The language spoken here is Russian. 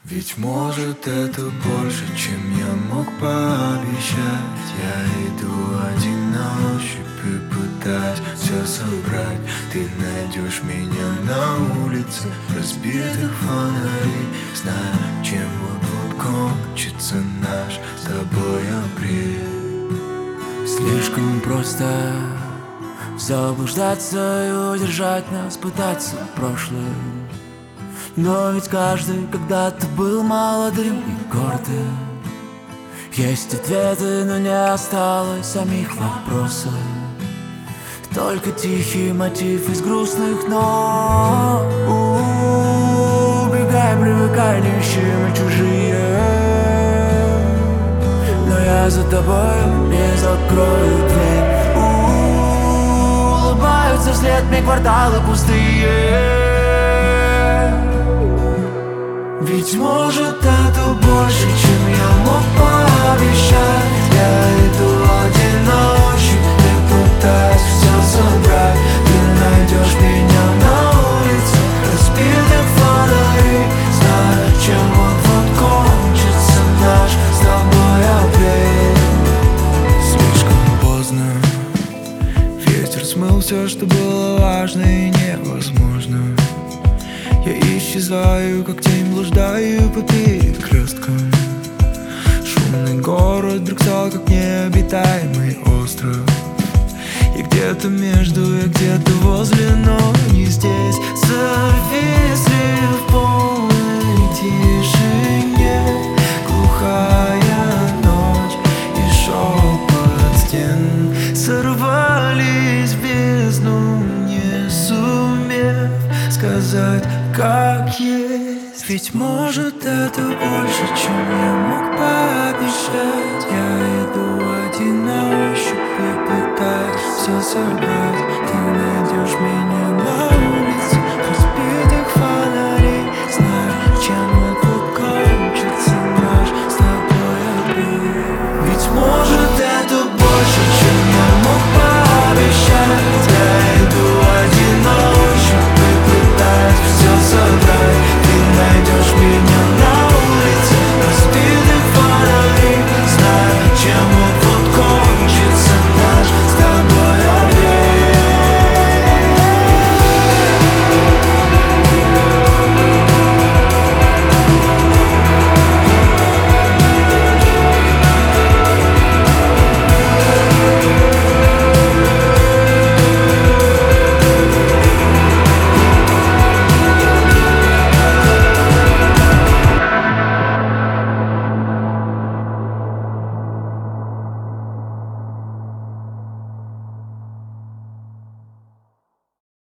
Ведь может это больше, чем я мог пообещать. Я иду один на ощупь и пытаюсь все собрать. Ты найдешь меня на улице разбитых фонарей, зная, чем вот кончится наш с тобой апрель. Слишком просто заблуждаться и удержать нас, пытаться прошлое. Но ведь каждый когда-то был молодым и гордым. Есть ответы, но не осталось самих вопросов. Только тихий мотив из грустных нот. Убегай, привыкай, не ищи мы чужие. Но я за тобой не закрою дверь. Улыбаются вслед мне кварталы пустые. Ведь может это больше, чем я мог пообещать. Я иду один на ощупь и пытаюсь все собрать. Ты найдешь меня на улице разбитых фонарей, зная, чем вот-вот кончится наш с тобой апрель. Слишком поздно, ветер смыл все, что было важно и невозможно. Я исчезаю, как тень, блуждаю по перекресткам. Шумный город вдруг стал, как необитаемый остров. И где-то между, я где-то возле, но не здесь. Зависли в полной тишине, глухая ночь и шепот стен сорвались в бездну, не сумев сказать, как есть. Ведь может это больше, чем я мог пообещать. Я иду один на ощупь и пытаюсь все собрать. Ты найдешь меня